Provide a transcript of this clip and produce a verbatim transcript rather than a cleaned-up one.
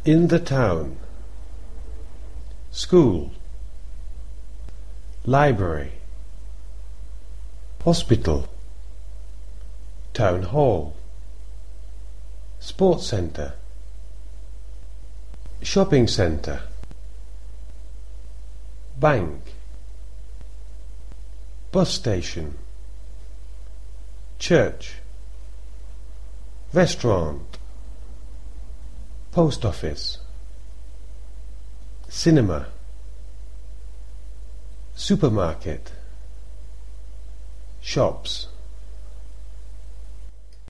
In the town. School. Library. Hospital. Town hall. Sports centre. Shopping centre. Bank. Bus station. Church. Restaurant. Post office. Cinema. Supermarket. Shops.